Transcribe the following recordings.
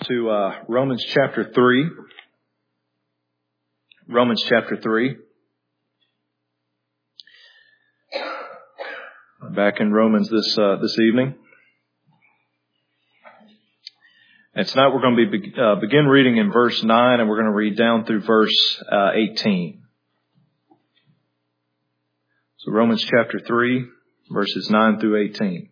to Romans chapter 3. Romans chapter 3. Back in Romans this evening. And tonight we're going to begin reading in verse 9, and we're going to read down through verse 18. So Romans chapter 3, verses 9 through 18.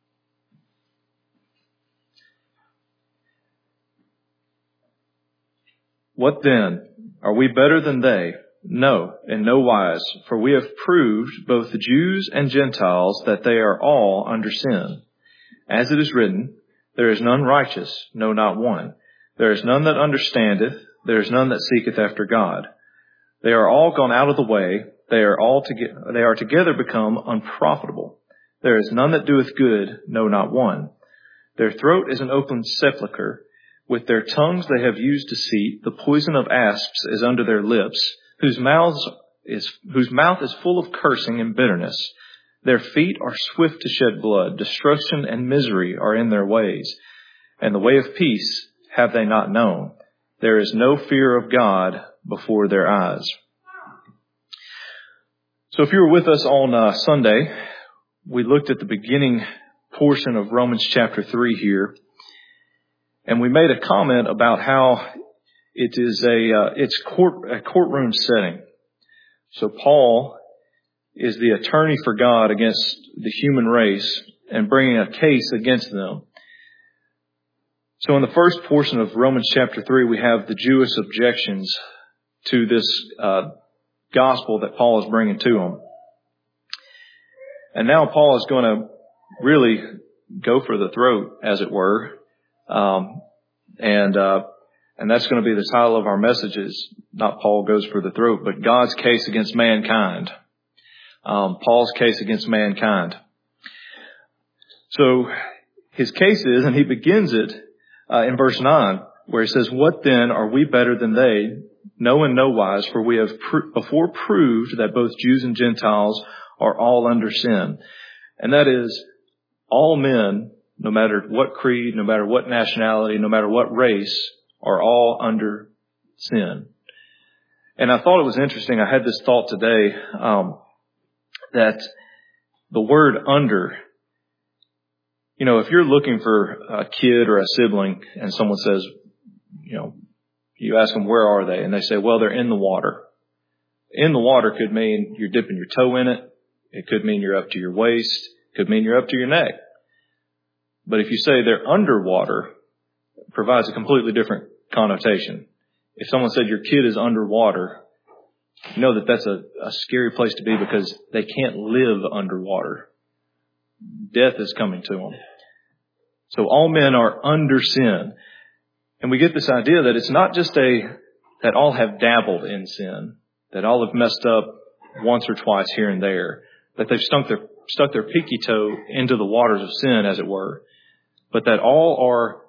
What then? Are we better than they? No, in no wise, for we have proved, both the Jews and Gentiles, that they are all under sin. As it is written, there is none righteous, no, not one. There is none that understandeth, there is none that seeketh after God. They are all gone out of the way, they are together become unprofitable. There is none that doeth good, no, not one. Their throat is an open sepulchre. With their tongues they have used deceit. The poison of asps is under their lips, whose mouth is full of cursing and bitterness. Their feet are swift to shed blood. Destruction and misery are in their ways. And the way of peace have they not known. There is no fear of God before their eyes. So if you were with us on Sunday, we looked at the beginning portion of Romans chapter 3 here. And we made a comment about how it is a courtroom setting. So Paul is the attorney for God against the human race and bringing a case against them. So in the first portion of Romans chapter 3, we have the Jewish objections to this gospel that Paul is bringing to them. And now Paul is going to really go for the throat, as it were. And that's going to be the title of our messages. Not Paul goes for the throat, but God's case against mankind. Paul's case against mankind. So his case is, and he begins it in verse 9, where he says, "What then are we better than they? No, in no wise, for we have before proved that both Jews and Gentiles are all under sin." And that is, all men, no matter what creed, no matter what nationality, no matter what race, are all under sin. And I thought it was interesting. I had this thought today, that the word under, if you're looking for a kid or a sibling and someone says, you ask them, where are they? And they say, well, they're in the water. In the water could mean you're dipping your toe in it. It could mean you're up to your waist. It could mean you're up to your neck. But if you say they're underwater, it provides a completely different connotation. If someone said your kid is underwater, you know that's a scary place to be because they can't live underwater. Death is coming to them. So all men are under sin. And we get this idea that it's not just that all have dabbled in sin, that all have messed up once or twice here and there, that they've stuck their pinky toe into the waters of sin, as it were, but that all are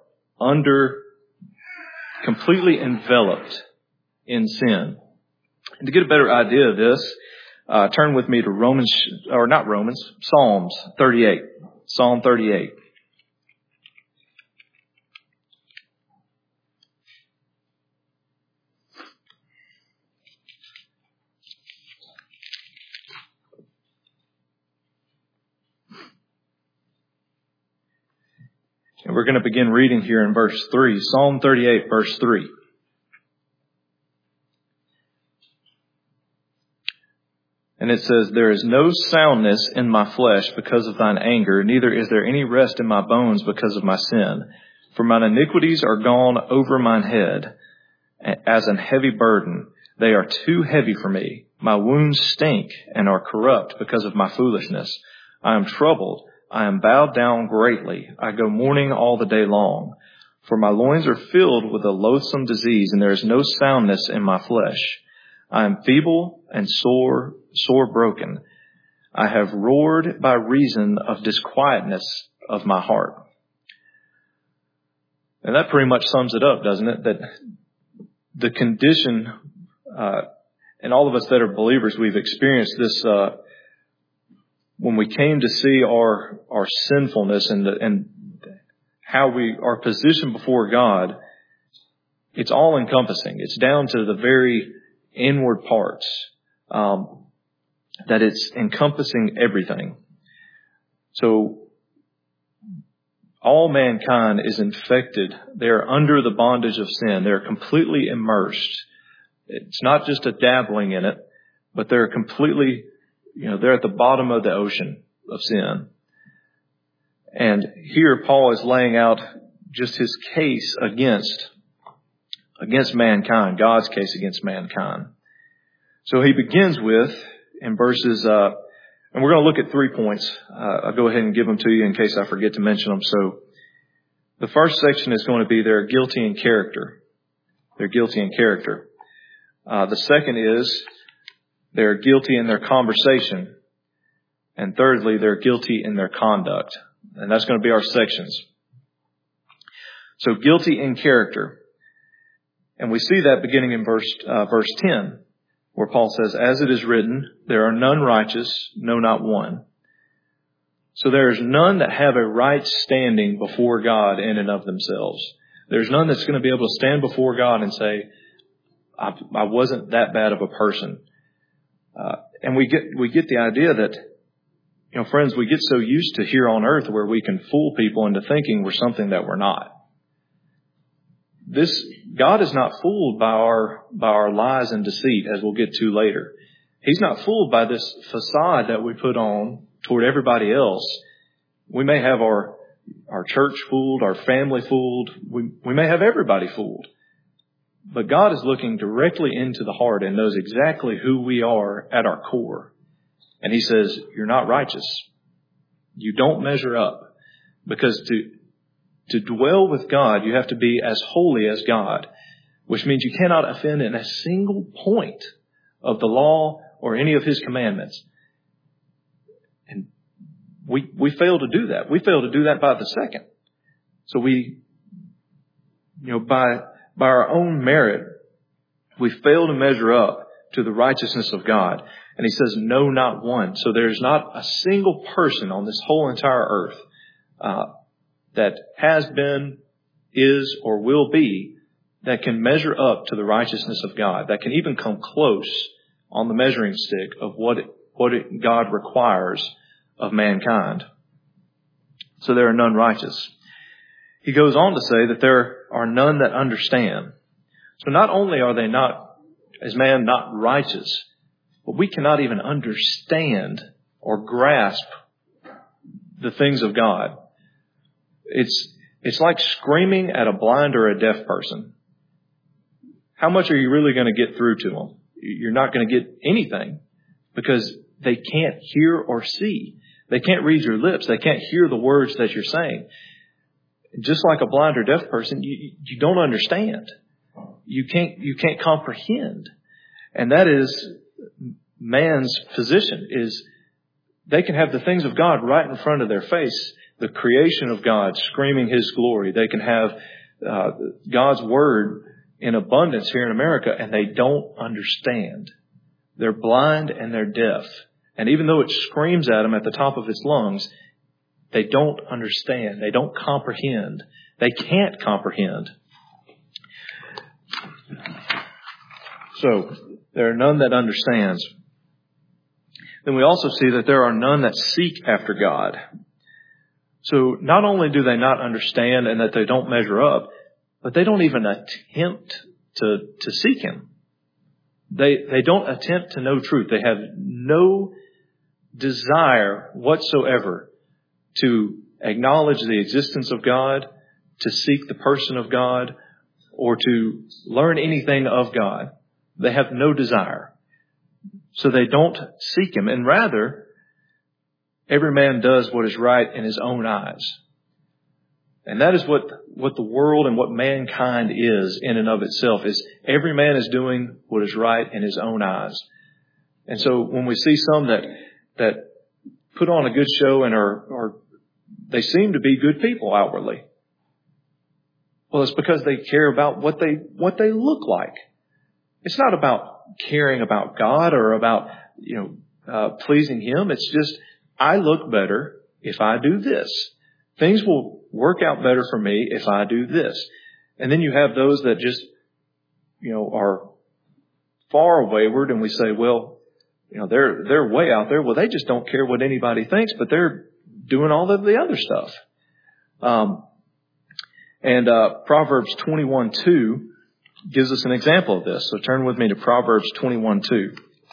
completely enveloped in sin. And to get a better idea of this, turn with me to Psalms 38. Psalm 38. And we're going to begin reading here in verse 3. Psalm 38, verse 3. And it says, "There is no soundness in my flesh because of thine anger, neither is there any rest in my bones because of my sin. For mine iniquities are gone over mine head as an heavy burden. They are too heavy for me. My wounds stink and are corrupt because of my foolishness. I am troubled. I am bowed down greatly. I go mourning all the day long. For my loins are filled with a loathsome disease, and there is no soundness in my flesh. I am feeble and sore broken. I have roared by reason of disquietness of my heart." And that pretty much sums it up, doesn't it? That the condition, and all of us that are believers, we've experienced this, when we came to see our sinfulness and how we are positioned before God, it's all encompassing. It's down to the very inward parts, that it's encompassing everything. So all mankind is infected. They're under the bondage of sin. They're completely immersed. It's not just a dabbling in it, but they're completely, they're at the bottom of the ocean of sin. And here Paul is laying out just his case against mankind, God's case against mankind. So he begins with, in verses, and we're going to look at 3 points. I'll go ahead and give them to you in case I forget to mention them. So the first section is going to be they're guilty in character. They're guilty in character. The second is they're guilty in their conversation. And thirdly, they're guilty in their conduct. And that's going to be our sections. So guilty in character. And we see that beginning in verse 10, where Paul says, as it is written, there are none righteous, no, not one. So there is none that have a right standing before God in and of themselves. There's none that's going to be able to stand before God and say, I wasn't that bad of a person. And we get the idea that, friends, we get so used to here on earth where we can fool people into thinking we're something that we're not. God is not fooled by our lies and deceit, as we'll get to later. He's not fooled by this facade that we put on toward everybody else. We may have our church fooled, our family fooled. We may have everybody fooled. But God is looking directly into the heart and knows exactly who we are at our core. And He says, you're not righteous. You don't measure up. Because to dwell with God, you have to be as holy as God, which means you cannot offend in a single point of the law or any of His commandments. And we fail to do that. We fail to do that by the second. So by our own merit, we fail to measure up to the righteousness of God. And He says, no, not one. So there's not a single person on this whole entire earth that has been, is, or will be that can measure up to the righteousness of God, that can even come close on the measuring stick of what God requires of mankind. So there are none righteous. He goes on to say that there are none that understand. So not only are they not, as man, not righteous, but we cannot even understand or grasp the things of God. It's like screaming at a blind or a deaf person. How much are you really going to get through to them? You're not going to get anything because they can't hear or see. They can't read your lips. They can't hear the words that you're saying. Just like a blind or deaf person, you don't understand. You can't comprehend. And that is man's position, is they can have the things of God right in front of their face, the creation of God screaming His glory. They can have God's Word in abundance here in America, and they don't understand. They're blind and they're deaf. And even though it screams at them at the top of its lungs, they don't understand. They don't comprehend. They can't comprehend. So, there are none that understands. Then we also see that there are none that seek after God. So, not only do they not understand and that they don't measure up, but they don't even attempt to seek Him. They don't attempt to know truth. They have no desire whatsoever to acknowledge the existence of God, to seek the person of God, or to learn anything of God. They have no desire. So they don't seek Him. And rather, every man does what is right in his own eyes. And that is what the world and what mankind is in and of itself, is every man is doing what is right in his own eyes. And so when we see some that put on a good show and are they seem to be good people outwardly, well, it's because they care about what they look like. It's not about caring about God or about pleasing Him. It's just, I look better if I do this. Things will work out better for me if I do this. And then you have those that just are far wayward, and we say, well, they're way out there. Well, they just don't care what anybody thinks, but they're doing all of the other stuff. Proverbs 21:2 gives us an example of this. So turn with me to Proverbs 21:2.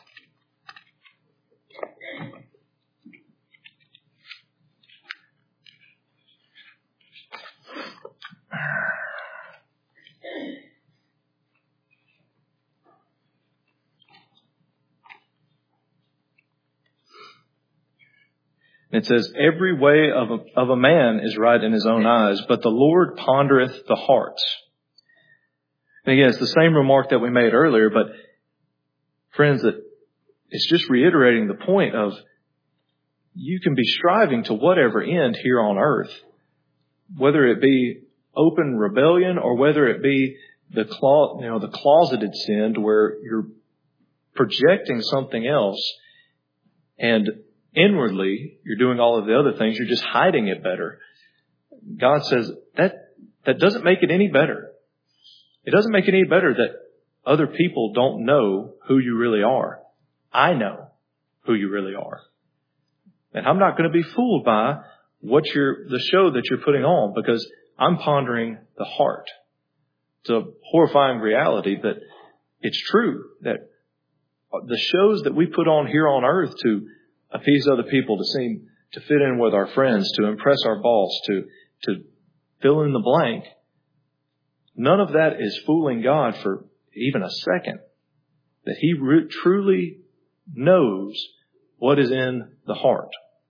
It says, every way of a man is right in his own eyes, but the Lord pondereth the hearts. And again, it's the same remark that we made earlier, but friends, that it's just reiterating the point of you can be striving to whatever end here on earth, whether it be open rebellion or whether it be the closeted sin to where you're projecting something else and inwardly you're doing all of the other things. You're just hiding it better. God says that doesn't make it any better. It doesn't make it any better that other people don't know who you really are. I know who you really are. And I'm not going to be fooled by the show that you're putting on, because I'm pondering the heart. It's a horrifying reality that it's true that the shows that we put on here on earth to appease other people, to seem to fit in with our friends, to impress our boss, to fill in the blank, none of that is fooling God for even a second. That He truly knows what is in the heart.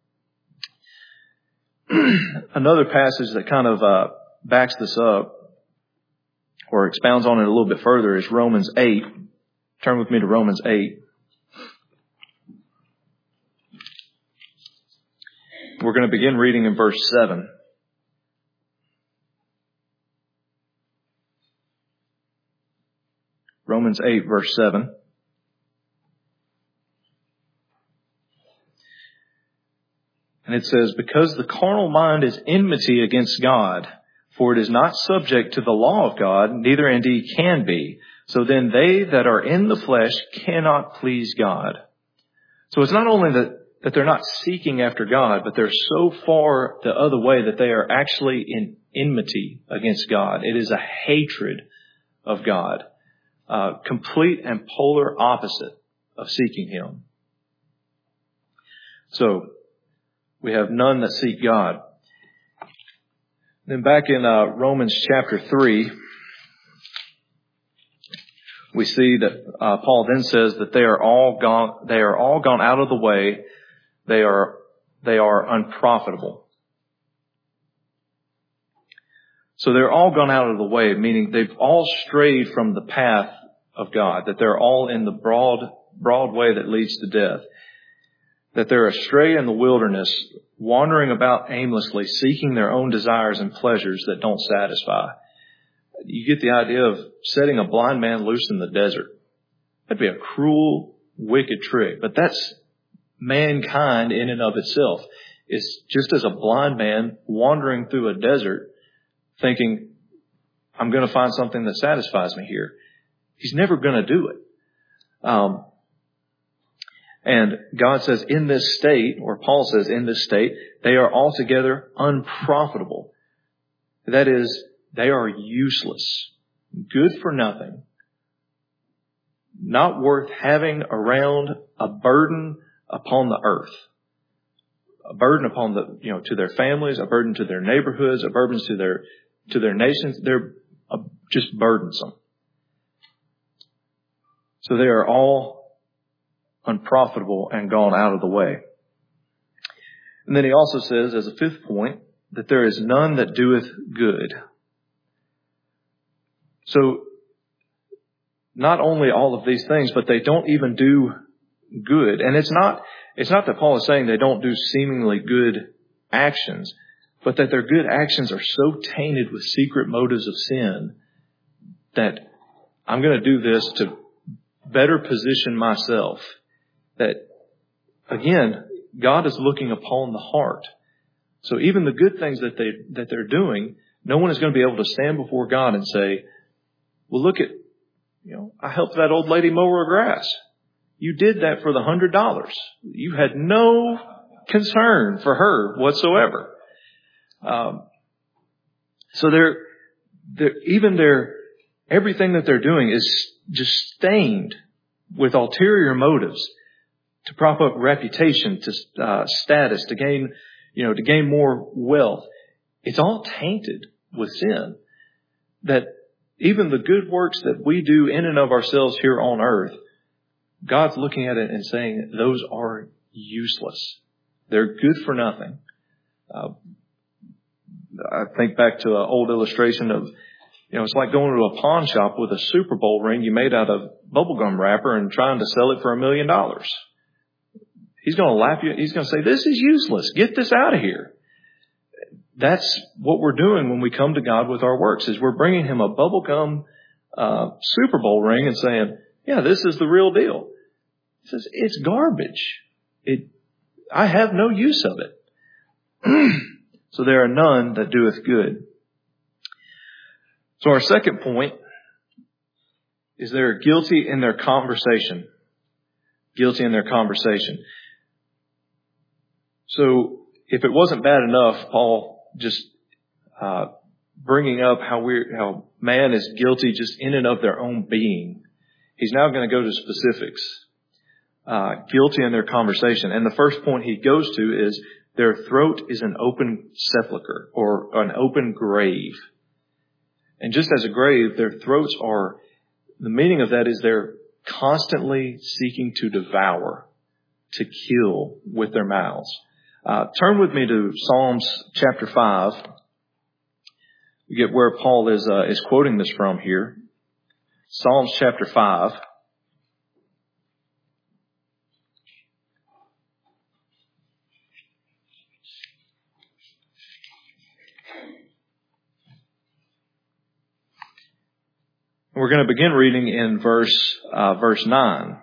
Another passage that kind of backs this up or expounds on it a little bit further is Romans 8. Turn with me to Romans 8. We're going to begin reading in verse 7. Romans 8, verse 7. And it says, because the carnal mind is enmity against God, for it is not subject to the law of God, neither indeed can be. So then they that are in the flesh cannot please God. So it's not only that they're not seeking after God, but they're so far the other way that they are actually in enmity against God. It is a hatred of God. Complete and polar opposite of seeking Him. So we have none that seek God. Then back in Romans chapter 3, we see that Paul then says that they are all gone out of the way. They are unprofitable. So they're all gone out of the way, meaning they've all strayed from the path of God, that they're all in the broad way that leads to death, that they're astray in the wilderness, wandering about aimlessly, seeking their own desires and pleasures that don't satisfy. You get the idea of setting a blind man loose in the desert. That'd be a cruel, wicked trick, but that's mankind in and of itself. It's just as a blind man wandering through a desert thinking, I'm going to find something that satisfies me here. He's never going to do it. And God says in this state, or Paul says in this state, they are altogether unprofitable. That is, they are useless, good for nothing, not worth having around, a burden upon the earth, a burden upon to their families, a burden to their neighborhoods, a burden to their nations. They're just burdensome. So they are all unprofitable and gone out of the way. And then he also says, as a fifth point, that there is none that doeth good. So not only all of these things, but they don't even do good. And it's not that Paul is saying they don't do seemingly good actions, but that their good actions are so tainted with secret motives of sin that I'm going to do this to better position myself. That, again, God is looking upon the heart. So even the good things that they're doing, no one is going to be able to stand before God and say, well, look at I helped that old lady mow her grass. You did that for the $100. You had no concern for her whatsoever. So everything that they're doing is just stained with ulterior motives to prop up reputation, to status, to gain more wealth. It's all tainted with sin. That even the good works that we do in and of ourselves here on earth, God's looking at it and saying those are useless. They're good for nothing. I think back to an old illustration of, it's like going to a pawn shop with a Super Bowl ring you made out of bubblegum wrapper and trying to sell it for $1 million. He's going to laugh at you. He's going to say, this is useless. Get this out of here. That's what we're doing when we come to God with our works, is we're bringing Him a bubblegum Super Bowl ring and saying, yeah, this is the real deal. He says, it's garbage. I have no use of it. So there are none that doeth good. So our second point is they're guilty in their conversation. Guilty in their conversation. So if it wasn't bad enough, Paul just bringing up how man is guilty just in and of their own being, he's now going to go to specifics. Guilty in their conversation. And the first point he goes to is their throat is an open sepulcher or an open grave. And just as a grave, their throats are, the meaning of that is they're constantly seeking to devour, to kill with their mouths. Turn with me to Psalms chapter 5. We get where Paul is quoting this from here. Psalms chapter 5. We're going to begin reading in verse 9.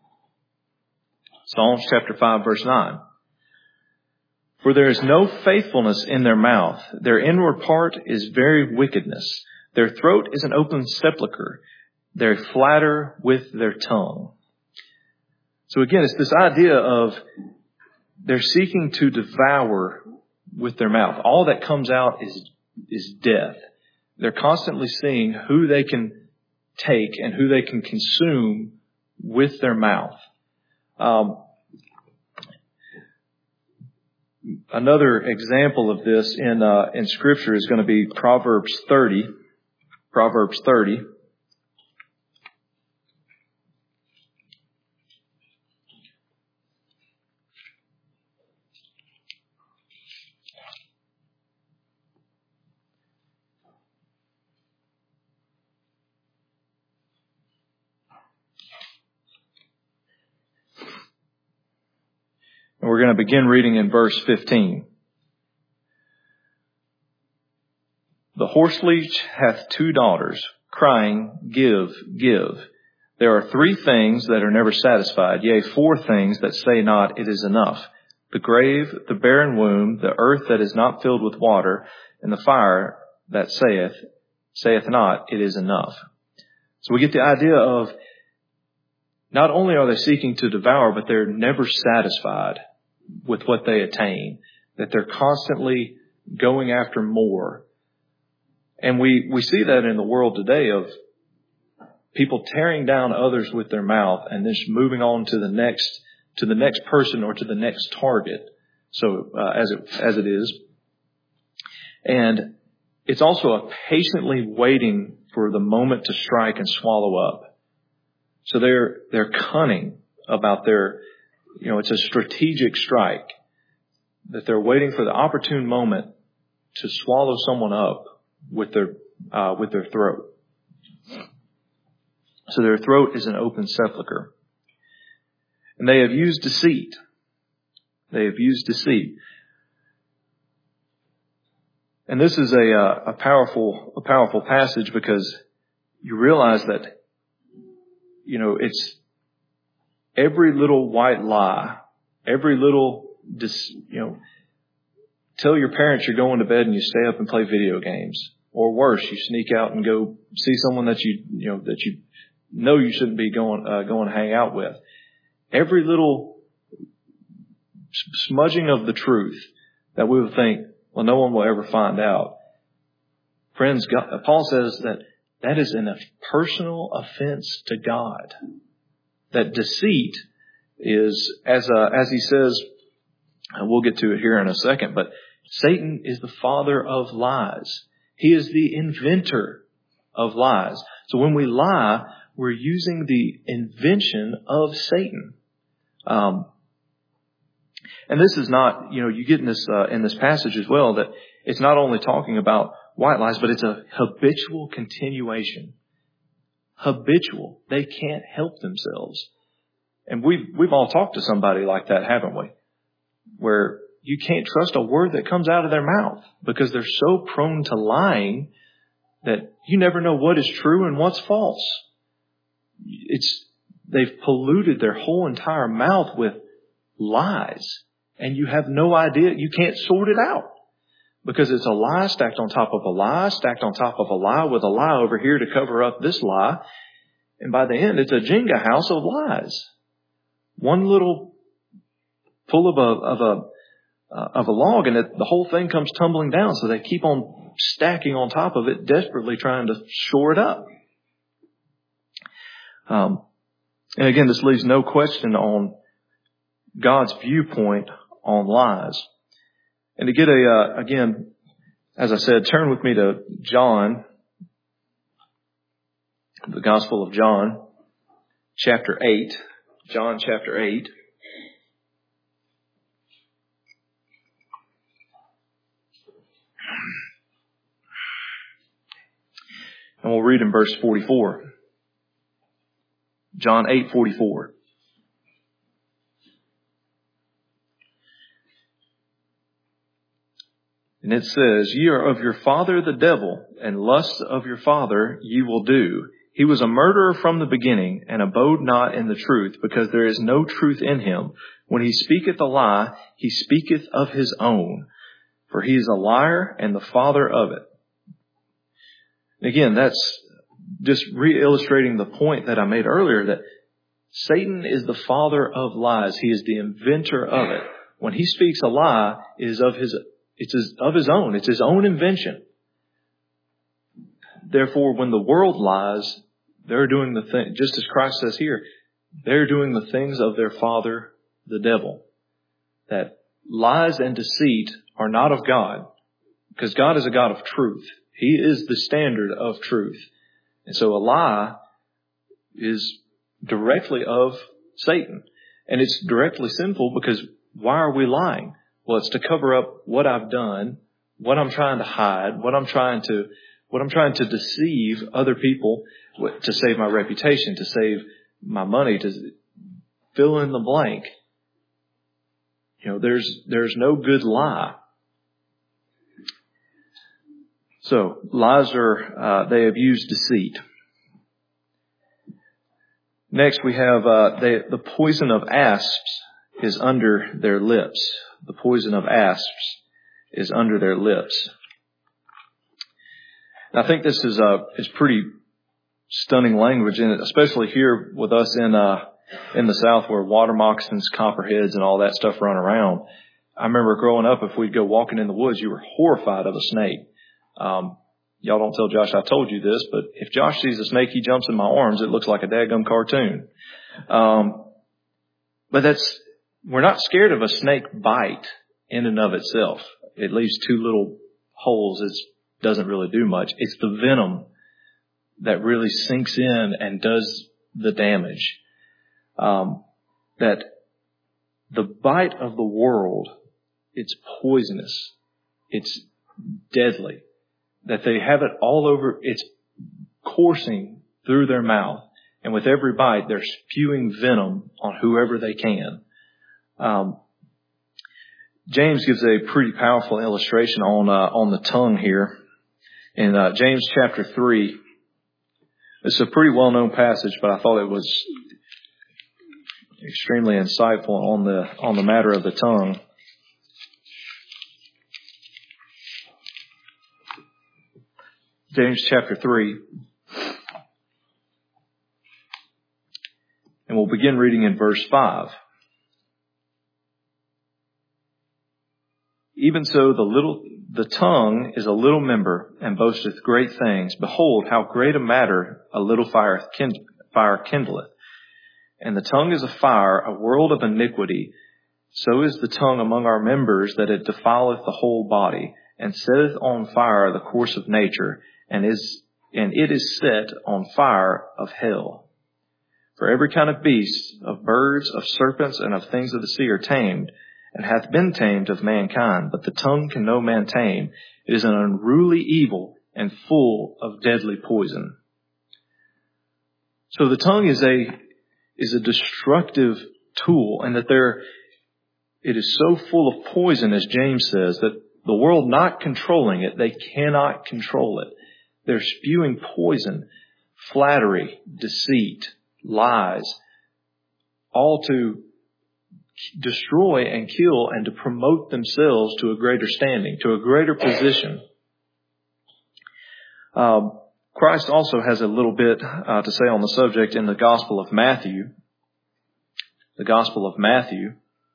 Psalms chapter 5, verse 9. For there is no faithfulness in their mouth. Their inward part is very wickedness. Their throat is an open sepulcher. They flatter with their tongue. So again, it's this idea of they're seeking to devour with their mouth. All that comes out is death. They're constantly seeing who they can take and who they can consume with their mouth. Another example of this in Scripture is going to be Proverbs 30. Proverbs 30. And we're going to begin reading in verse 15. The horseleech hath 2 daughters, crying, Give, give. There are 3 things that are never satisfied, yea, 4 things that say not, It is enough. The grave, the barren womb, the earth that is not filled with water, and the fire that saith not, It is enough. So we get the idea of not only are they seeking to devour, but they're never satisfied with what they attain, that they're constantly going after more. And we see that in the world today of people tearing down others with their mouth and then just moving on to the next person or to the next target. So as it is. And it's also patiently waiting for the moment to strike and swallow up. So they're cunning about their, it's a strategic strike, that they're waiting for the opportune moment to swallow someone up with their throat. So their throat is an open sepulcher. And they have used deceit. They have used deceit. And this is a powerful passage, because you realize that, it's every little white lie, every little, tell your parents you're going to bed and you stay up and play video games. Or worse, you sneak out and go see someone that you know you shouldn't be going to hang out with. Every little smudging of the truth that we would think, well, no one will ever find out. Friends, Paul says that is a personal offense to God. That deceit is, as he says, and we'll get to it here in a second, but Satan is the father of lies. He is the inventor of lies. So when we lie, we're using the invention of Satan. And this is not, you get in this passage as well, that it's not only talking about white lies, but it's a habitual continuation. Habitual. They can't help themselves. And we've all talked to somebody like that, haven't we? Where you can't trust a word that comes out of their mouth because they're so prone to lying that you never know what is true and what's false. They've polluted their whole entire mouth with lies, and you have no idea. You can't sort it out because it's a lie stacked on top of a lie, stacked on top of a lie with a lie over here to cover up this lie. And by the end, it's a Jenga house of lies. One little pull of a log, and the whole thing comes tumbling down. So they keep on stacking on top of it, desperately trying to shore it up. And again, this leaves no question on God's viewpoint on lies. And to get again, as I said, turn with me to John, the Gospel of John, chapter 8. John chapter 8. And we'll read in verse 44. John 8:44. And it says, "Ye are of your father the devil, and lusts of your father ye will do. He was a murderer from the beginning, and abode not in the truth, because there is no truth in him. When he speaketh a lie, he speaketh of his own, for he is a liar and the father of it." Again, that's just re-illustrating the point that I made earlier, that Satan is the father of lies. He is the inventor of it. When he speaks a lie, it is of his own. It's his own invention. Therefore, when the world lies, they're doing the thing, just as Christ says here, they're doing the things of their father, the devil. That lies and deceit are not of God, because God is a God of truth. He is the standard of truth. And so a lie is directly of Satan. And it's directly sinful because why are we lying? Well, it's to cover up what I've done, what I'm trying to hide, what I'm trying to deceive other people, to save my reputation, to save my money, to fill in the blank. There's no good lie. So lies they have used deceit. Next we have the poison of asps is under their lips. The poison of asps is under their lips. And I think this is pretty stunning language, and especially here with us in the South, where water moccasins, copperheads, and all that stuff run around. I remember growing up, if we'd go walking in the woods, you were horrified of a snake. Y'all don't tell Josh I told you this, but if Josh sees a snake, he jumps in my arms. It looks like a dadgum cartoon. But we're not scared of a snake bite in and of itself. It leaves two little holes. It doesn't really do much. It's the venom that really sinks in and does the damage. That the bite of the world, it's poisonous. It's deadly. That they have it all over. It's coursing through their mouth. And with every bite, they're spewing venom on whoever they can. James gives a pretty powerful illustration on the tongue here. In James chapter 3, it's a pretty well-known passage, but I thought it was extremely insightful on the matter of the tongue. James chapter 3. And we'll begin reading in verse 5. Even so, the tongue is a little member and boasteth great things. Behold, how great a matter a little fire kindleth. And the tongue is a fire, a world of iniquity. So is the tongue among our members, that it defileth the whole body, and setteth on fire the course of nature, and it is set on fire of hell. For every kind of beast, of birds, of serpents, and of things of the sea are tamed, and hath been tamed of mankind, but the tongue can no man tame. It is an unruly evil, and full of deadly poison. So the tongue is a destructive tool, and that it is so full of poison, as James says, that the world not controlling it, they cannot control it. They're spewing poison, flattery, deceit, lies, all to destroy and kill and to promote themselves to a greater standing, to a greater position. Christ also has a little bit to say on the subject in the Gospel of Matthew. The Gospel of Matthew,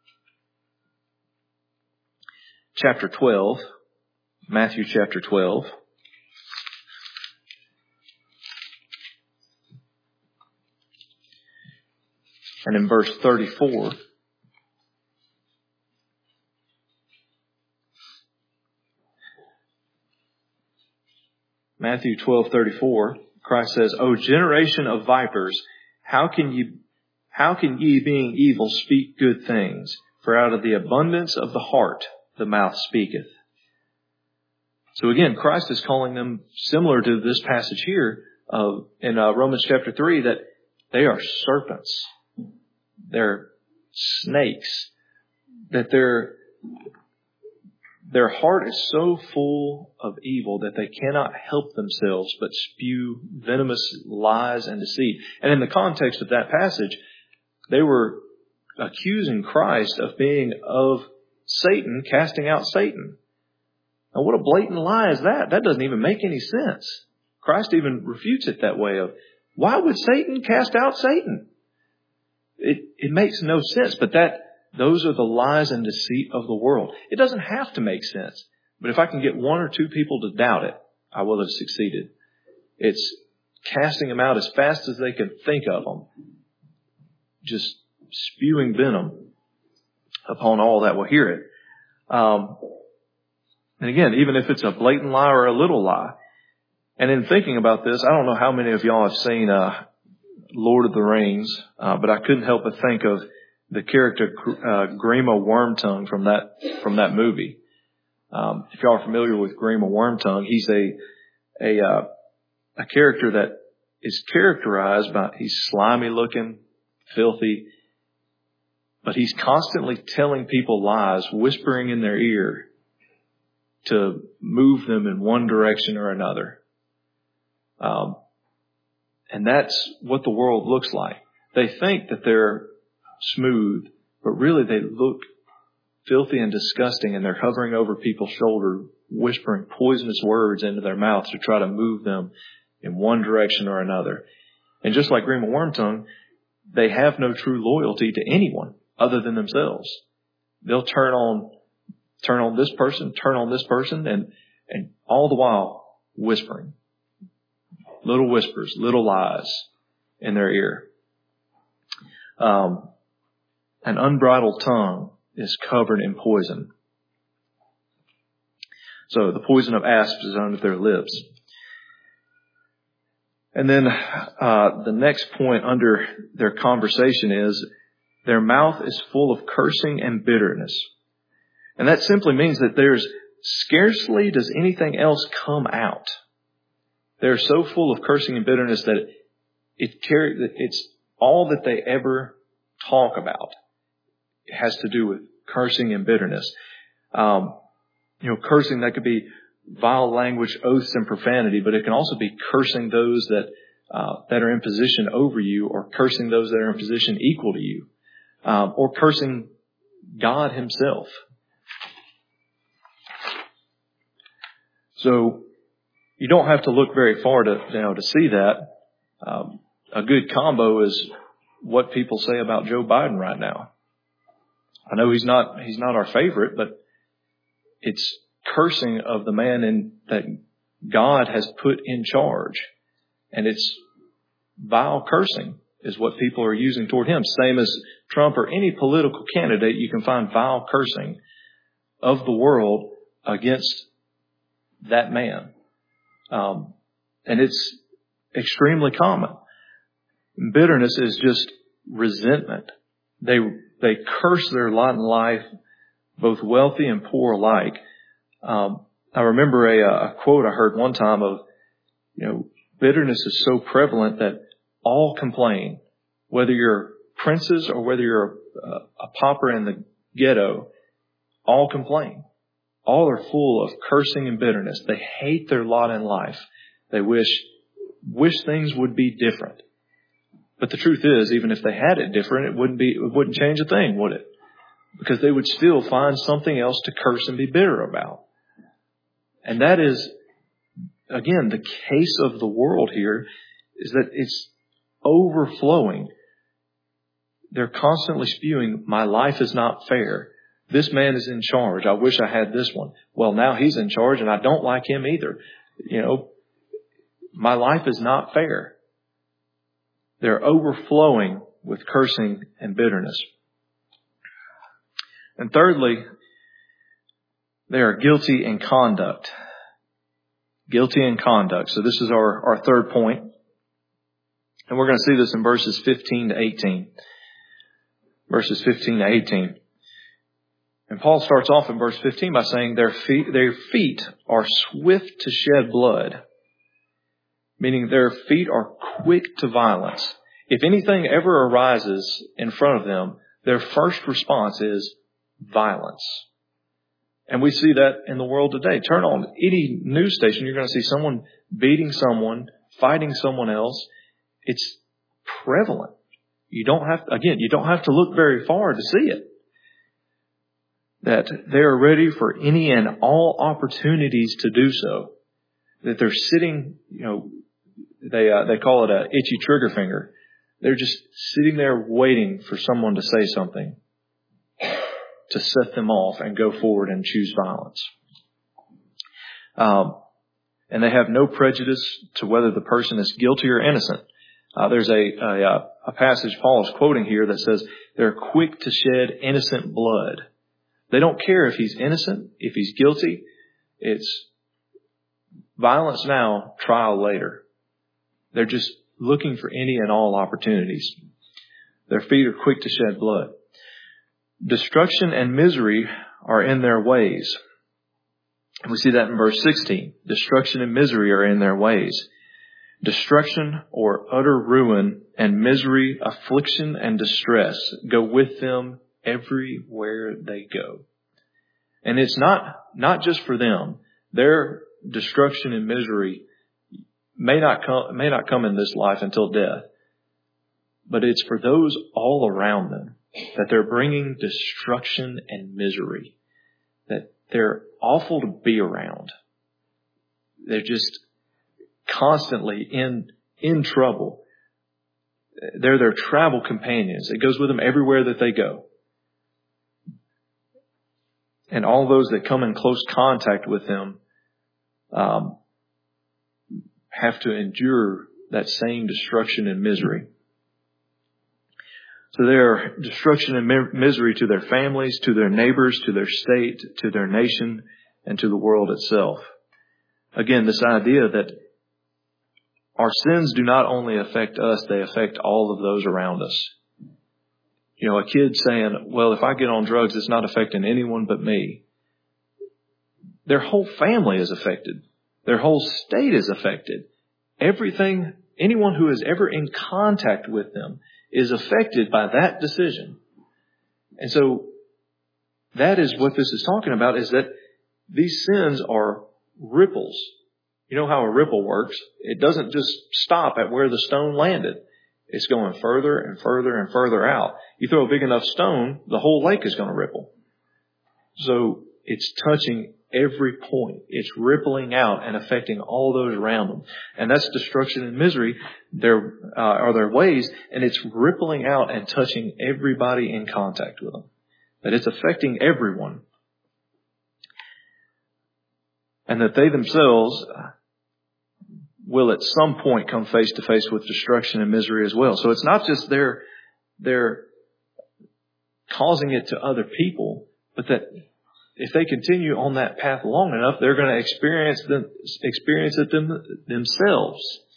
chapter 12. Matthew chapter 12. And in verse 34, Matthew 12:34, Christ says, O generation of vipers, how can ye being evil speak good things? For out of the abundance of the heart the mouth speaketh. So again, Christ is calling them, similar to this passage here in Romans chapter 3, that they are serpents. They're snakes. That their heart is so full of evil that they cannot help themselves but spew venomous lies and deceit. And in the context of that passage, they were accusing Christ of being of Satan, casting out Satan. Now what a blatant lie is that? That doesn't even make any sense. Christ even refutes it that way of, why would Satan cast out Satan? It makes no sense, but those are the lies and deceit of the world. It doesn't have to make sense. But if I can get one or two people to doubt it, I will have succeeded. It's casting them out as fast as they can think of them. Just spewing venom upon all that will hear it. And again, even if it's a blatant lie or a little lie. And in thinking about this, I don't know how many of y'all have seen Lord of the Rings, but I couldn't help but think of the character Grima Wormtongue from that movie. If y'all are familiar with Grima Wormtongue, he's a character that is characterized by, he's slimy looking, filthy, but he's constantly telling people lies, whispering in their ear to move them in one direction or another. And that's what the world looks like. They think that they're smooth, but really they look filthy and disgusting, and they're hovering over people's shoulder, whispering poisonous words into their mouths to try to move them in one direction or another. And just like Grima Wormtongue, they have no true loyalty to anyone other than themselves. They'll turn on this person, and all the while whispering. Little whispers, little lies in their ear. An unbridled tongue is covered in poison. So the poison of asps is under their lips. And then the next point under their conversation is their mouth is full of cursing and bitterness. And that simply means that there's scarcely does anything else come out. They're so full of cursing and bitterness that it's all that they ever talk about. It has to do with cursing and bitterness. Cursing, that could be vile language, oaths, and profanity, but it can also be cursing those that are in position over you, or cursing those that are in position equal to you, or cursing God Himself. So you don't have to look very far to see that. A good combo is what people say about Joe Biden right now. I know he's not our favorite, but it's cursing of the man that God has put in charge. And it's vile cursing is what people are using toward him. Same as Trump or any political candidate, you can find vile cursing of the world against that man. And it's extremely common. Bitterness is just resentment. They curse their lot in life, both wealthy and poor alike. I remember a quote I heard one time of, bitterness is so prevalent that all complain, whether you're princes or whether you're a pauper in the ghetto, all complain. All are full of cursing and bitterness. They hate their lot in life. They wish things would be different. But the truth is, even if they had it different, it wouldn't change a thing, would it? Because they would still find something else to curse and be bitter about. And that is, again, the case of the world here is that it's overflowing. They're constantly spewing, my life is not fair. This man is in charge. I wish I had this one. Well, now he's in charge and I don't like him either. My life is not fair. They're overflowing with cursing and bitterness. And thirdly, they are guilty in conduct. Guilty in conduct. So this is our third point. And we're going to see this in verses 15 to 18. Verses 15 to 18. And Paul starts off in verse 15 by saying their feet are swift to shed blood. Meaning their feet are quick to violence. If anything ever arises in front of them, their first response is violence. And we see that in the world today. Turn on any news station, you're going to see someone beating someone, fighting someone else. It's prevalent. You don't have to look very far to see it. That they are ready for any and all opportunities to do so. That they're sitting, they call it a itchy trigger finger. They're just sitting there waiting for someone to say something to set them off and go forward and choose violence. And they have no prejudice to whether the person is guilty or innocent. There's a passage Paul is quoting here that says they're quick to shed innocent blood. They don't care if he's innocent, if he's guilty. It's violence now, trial later. They're just looking for any and all opportunities. Their feet are quick to shed blood. Destruction and misery are in their ways. And we see that in verse 16. Destruction and misery are in their ways. Destruction or utter ruin and misery, affliction and distress go with them everywhere they go. And it's not just for them. Their destruction and misery may not come in this life until death. But it's for those all around them that they're bringing destruction and misery. That they're awful to be around. They're just constantly in trouble. They're their travel companions. It goes with them everywhere that they go. And all those that come in close contact with them have to endure that same destruction and misery. So their destruction and misery to their families, to their neighbors, to their state, to their nation, and to the world itself. Again, this idea that our sins do not only affect us, they affect all of those around us. A kid saying, well, if I get on drugs, it's not affecting anyone but me. Their whole family is affected. Their whole state is affected. Everything, anyone who is ever in contact with them is affected by that decision. And so that is what this is talking about, is that these sins are ripples. You know how a ripple works. It doesn't just stop at where the stone landed. It's going further and further and further out. You throw a big enough stone, the whole lake is going to ripple. So it's touching every point. It's rippling out and affecting all those around them. And that's destruction and misery. There are their ways, and it's rippling out and touching everybody in contact with them. That it's affecting everyone. And that they themselves will at some point come face to face with destruction and misery as well. So it's not just they're causing it to other people, but that if they continue on that path long enough, they're going to experience it themselves.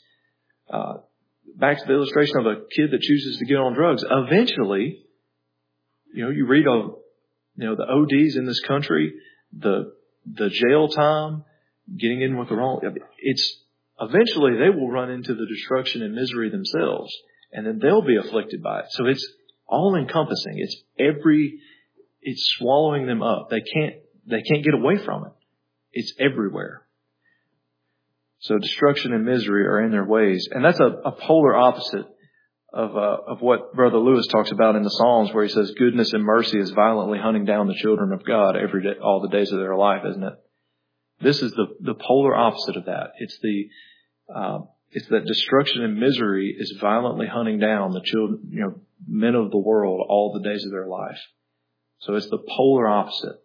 Back to the illustration of a kid that chooses to get on drugs. Eventually, you read of, the ODs in this country, the jail time, getting in with the wrong. It's eventually they will run into the destruction and misery themselves, and then they'll be afflicted by it. So it's all encompassing. It's swallowing them up. They can't get away from it. It's everywhere. So destruction and misery are in their ways. And that's a polar opposite of what Brother Lewis talks about in the Psalms, where he says goodness and mercy is violently hunting down the children of God every day, all the days of their life, isn't it? This is the polar opposite of that. It's that destruction and misery is violently hunting down the children, men of the world all the days of their life. So it's the polar opposite.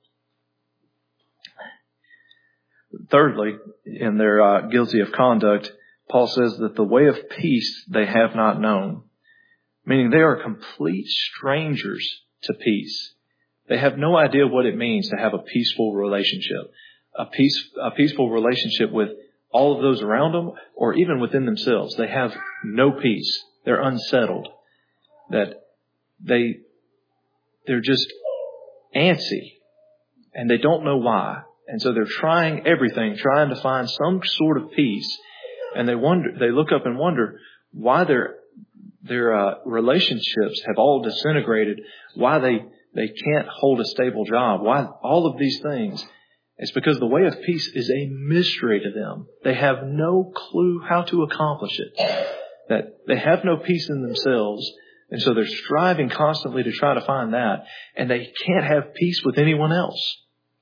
Thirdly, in their guilty of conduct, Paul says that the way of peace they have not known, meaning they are complete strangers to peace. They have no idea what it means to have a peaceful relationship, a peaceful relationship with all of those around them, or even within themselves. They have no peace. They're unsettled. That they're just antsy, and they don't know why. And so they're trying everything, trying to find some sort of peace. And they look up and wonder why their relationships have all disintegrated, why they can't hold a stable job, why all of these things. It's because the way of peace is a mystery to them. They have no clue how to accomplish it. That they have no peace in themselves. And so they're striving constantly to try to find that. And they can't have peace with anyone else.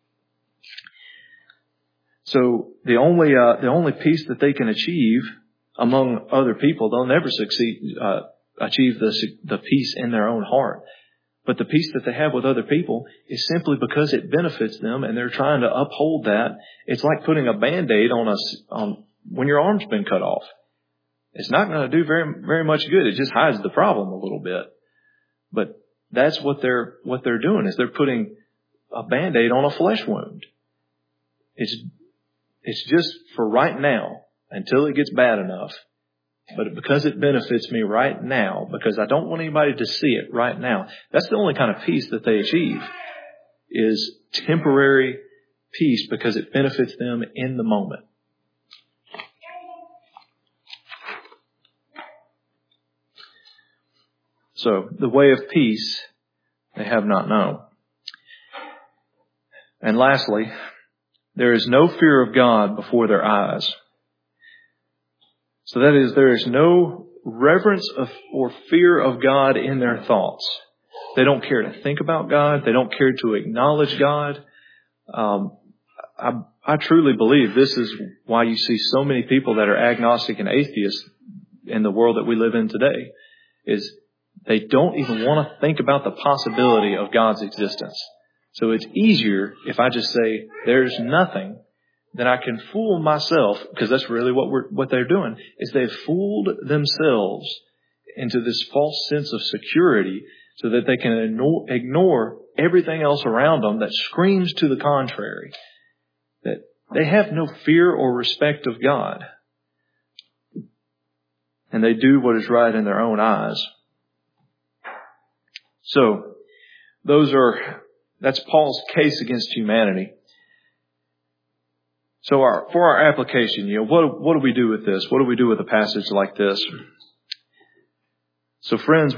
So the only peace that they can achieve among other people, they'll never achieve the peace in their own heart. But the peace that they have with other people is simply because it benefits them, and they're trying to uphold that. It's like putting a Band-Aid on when your arm's been cut off. It's not going to do very, very much good. It just hides the problem a little bit. But that's what they're doing, is they're putting a Band-Aid on a flesh wound. It's just for right now, until it gets bad enough. But because it benefits me right now, because I don't want anybody to see it right now, that's the only kind of peace that they achieve, is temporary peace because it benefits them in the moment. So the way of peace they have not known. And lastly, there is no fear of God before their eyes. So that is, there is no reverence or fear of God in their thoughts. They don't care to think about God. They don't care to acknowledge God. I truly believe this is why you see so many people that are agnostic and atheists in the world that we live in today, is they don't even want to think about the possibility of God's existence. So it's easier if I just say there's nothing, then I can fool myself, because that's really what they're doing, is they've fooled themselves into this false sense of security so that they can ignore everything else around them that screams to the contrary. That they have no fear or respect of God. And they do what is right in their own eyes. So, that's Paul's case against humanity. So for our application, what do we do with this? What do we do with a passage like this? So friends,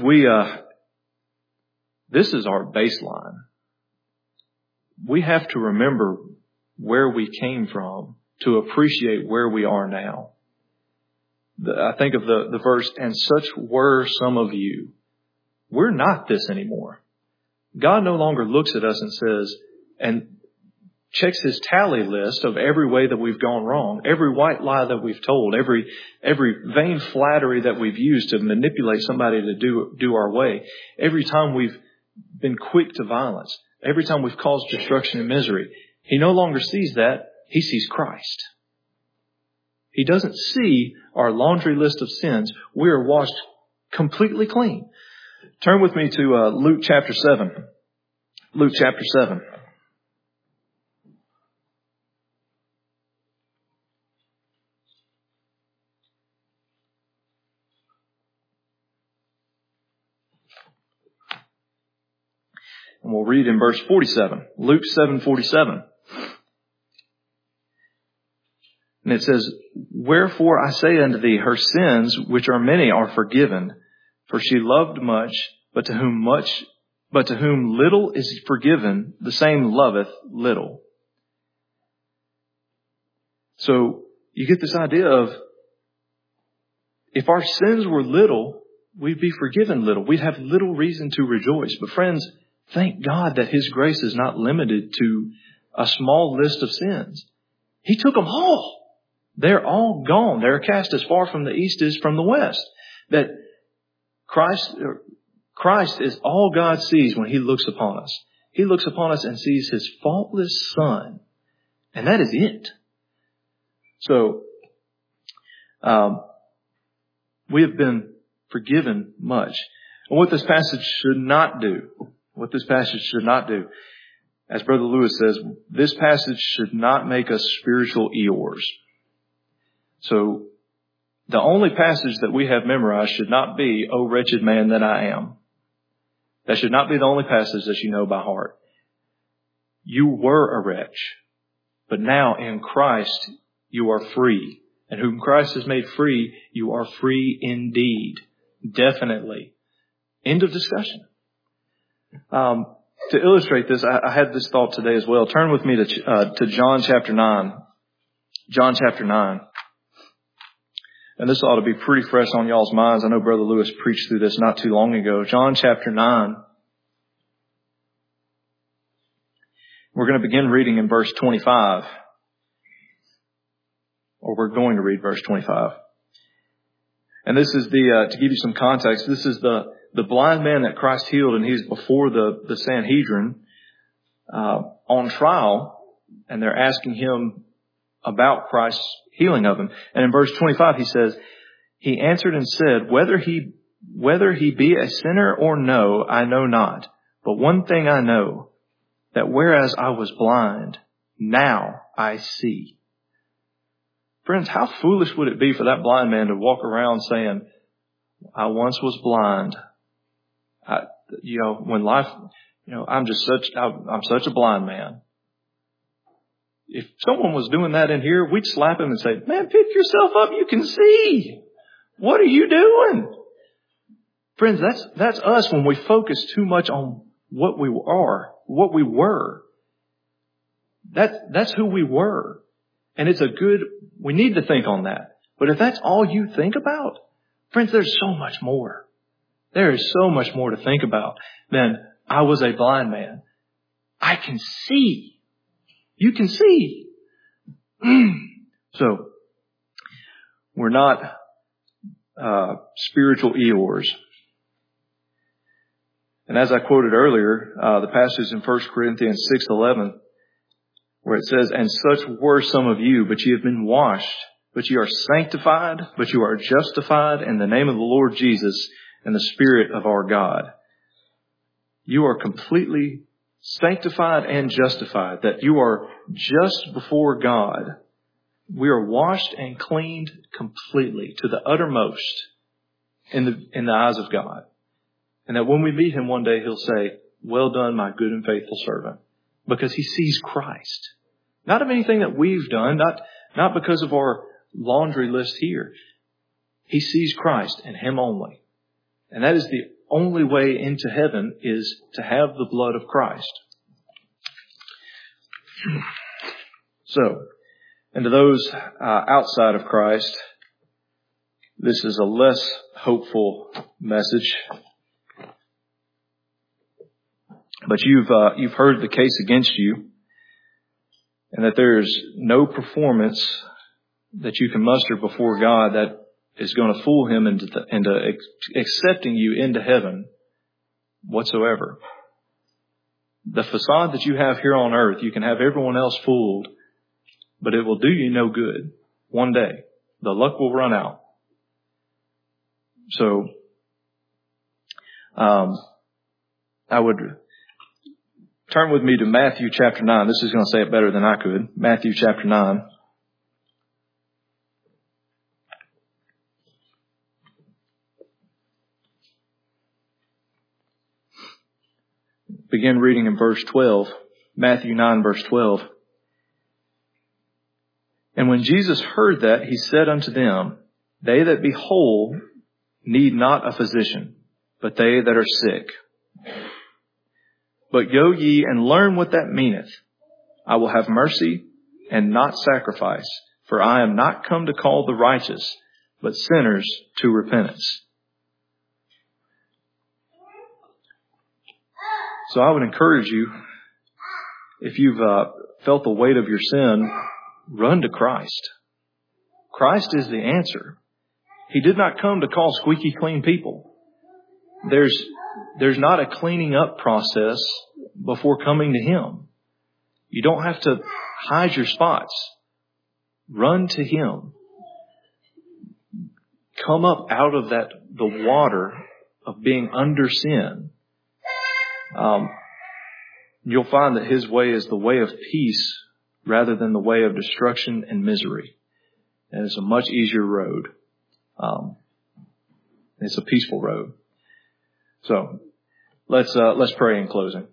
this is our baseline. We have to remember where we came from to appreciate where we are now. I think of the verse, and such were some of you. We're not this anymore. God no longer looks at us and says, and checks his tally list of every way that we've gone wrong, every white lie that we've told, every vain flattery that we've used to manipulate somebody to do our way, every time we've been quick to violence, every time we've caused destruction and misery. He no longer sees that. He sees Christ. He doesn't see our laundry list of sins. We are washed completely clean. Turn with me to Luke chapter 7. Luke chapter 7. And we'll read in verse 47. Luke 7:47. And it says, "Wherefore I say unto thee, her sins, which are many, are forgiven. For she loved much, but to whom little is forgiven, the same loveth little." So you get this idea of, if our sins were little, we'd be forgiven little. We'd have little reason to rejoice. But friends, thank God that His grace is not limited to a small list of sins. He took them all. They're all gone. They're cast as far from the east as from the west. That Christ is all God sees when He looks upon us. He looks upon us and sees His faultless Son. And that is it. So, we have been forgiven much. And what this passage should not do, as Brother Lewis says, this passage should not make us spiritual Eeyores. So, the only passage that we have memorized should not be, "O wretched man that I am." That should not be the only passage that you know by heart. You were a wretch, but now in Christ you are free. And whom Christ has made free, you are free indeed. Definitely. End of discussion. To illustrate this, I had this thought today as well. Turn with me to John chapter 9. John chapter 9. And this ought to be pretty fresh on y'all's minds. I know Brother Lewis preached through this not too long ago. John chapter 9. We're going to begin reading in verse 25. Or we're going to read verse 25. And this is to give you some context, this is the blind man that Christ healed, and he's before the Sanhedrin on trial, and they're asking him about Christ's healing of him. And in verse 25 he says, "He answered and said, whether he be a sinner or no, I know not. But one thing I know, that whereas I was blind, now I see." Friends, how foolish would it be for that blind man to walk around saying, "I once was blind. I'm such a blind man." If someone was doing that in here, we'd slap him and say, "Man, pick yourself up. You can see. What are you doing?" Friends, that's us when we focus too much on what we are, what we were. That's who we were. And we need to think on that. But if that's all you think about, friends, there's so much more. There is so much more to think about than I was a blind man. I can see. You can see. So, we're not spiritual Eeyores. And as I quoted earlier, the passage in 1 Corinthians 6:11, where it says, "And such were some of you, but ye have been washed, but ye are sanctified, but you are justified in the name of the Lord Jesus and the Spirit of our God." You are completely sanctified and justified, that you are just before God. We are washed and cleaned completely to the uttermost in the eyes of God. And that when we meet Him one day, He'll say, "Well done, my good and faithful servant." Because He sees Christ. Not of anything that we've done, not because of our laundry list here. He sees Christ and Him only. And that is the only way into heaven, is to have the blood of Christ. So, and to those outside of Christ, this is a less hopeful message. But you've heard the case against you. and that there's no performance that you can muster before God that is going to fool him into accepting you into heaven whatsoever. The facade that you have here on earth, you can have everyone else fooled, but it will do you no good. One day, the luck will run out. So, I would turn with me to Matthew chapter 9. This is going to say it better than I could. Matthew chapter 9. Begin reading in verse 12. Matthew 9 verse 12. And when Jesus heard that, he said unto them, They that be whole need not a physician, but they that are sick. But go ye and learn what that meaneth. I will have mercy and not sacrifice, for I am not come to call the righteous, but sinners to repentance. So I would encourage you, if you've felt the weight of your sin, run to Christ. Christ is the answer. He did not come to call squeaky clean people. There's not a cleaning up process before coming to Him. You don't have to hide your spots. Run to Him. Come up out of the water of being under sin. You'll find that His way is the way of peace rather than the way of destruction and misery. And it's a much easier road. It's a peaceful road. So let's pray in closing.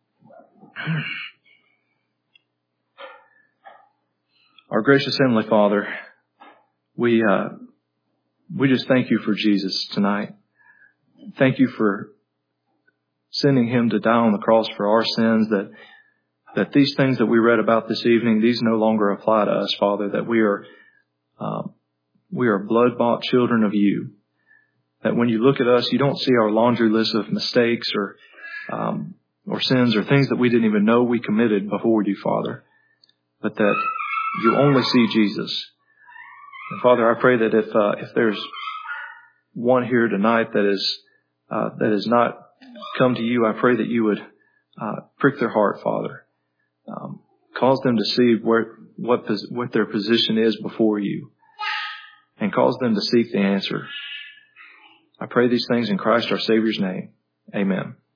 Our gracious Heavenly Father, we just thank you for Jesus tonight. Thank you for sending Him to die on the cross for our sins, that these things that we read about this evening, these no longer apply to us, Father, that we are blood-bought children of you. That when you look at us, you don't see our laundry list of mistakes or sins or things that we didn't even know we committed before you, Father, but that you only see Jesus. And Father, I pray that if there's one here tonight that is not come to you, I pray that you would prick their heart, Father. Cause them to see what their position is before you, and cause them to seek the answer. I pray these things in Christ our Savior's name. Amen.